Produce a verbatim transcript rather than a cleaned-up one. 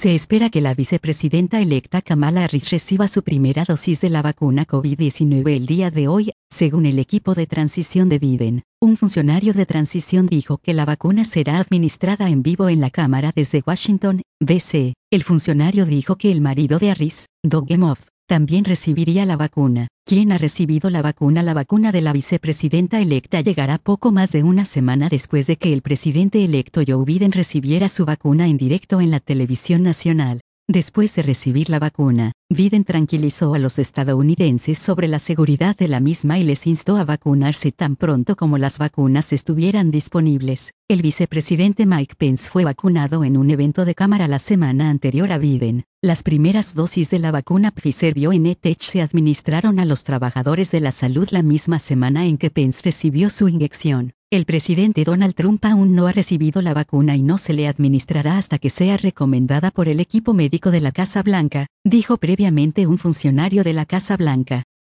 Se espera que la vicepresidenta electa Kamala Harris reciba su primera dosis de la vacuna COVID diecinueve el día de hoy, según el equipo de transición de Biden. Un funcionario de transición dijo que la vacuna será administrada en vivo en la Cámara desde Washington, D C El funcionario dijo que el marido de Harris, Doug Emhoff, también recibiría la vacuna. ¿Quién ha recibido la vacuna? La vacuna de la vicepresidenta electa llegará poco más de una semana después de que el presidente electo Joe Biden recibiera su vacuna en directo en la televisión nacional. Después de recibir la vacuna, Biden tranquilizó a los estadounidenses sobre la seguridad de la misma y les instó a vacunarse tan pronto como las vacunas estuvieran disponibles. El vicepresidente Mike Pence fue vacunado en un evento de cámara la semana anterior a Biden. Las primeras dosis de la vacuna Pfizer-BioNTech se administraron a los trabajadores de la salud la misma semana en que Pence recibió su inyección. El presidente Donald Trump aún no ha recibido la vacuna y no se le administrará hasta que sea recomendada por el equipo médico de la Casa Blanca, dijo previamente un funcionario de la Casa Blanca.